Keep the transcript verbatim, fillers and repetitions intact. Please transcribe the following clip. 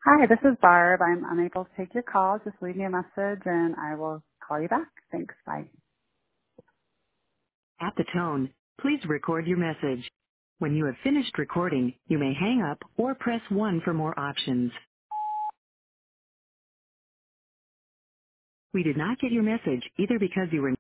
Hi, this is Barb. I'm unable to take your call. Just leave me a message and I will call you back. Thanks. Bye. At the tone, please record your message. When you have finished recording, you may hang up or press one for more options. We did not get your message either because you were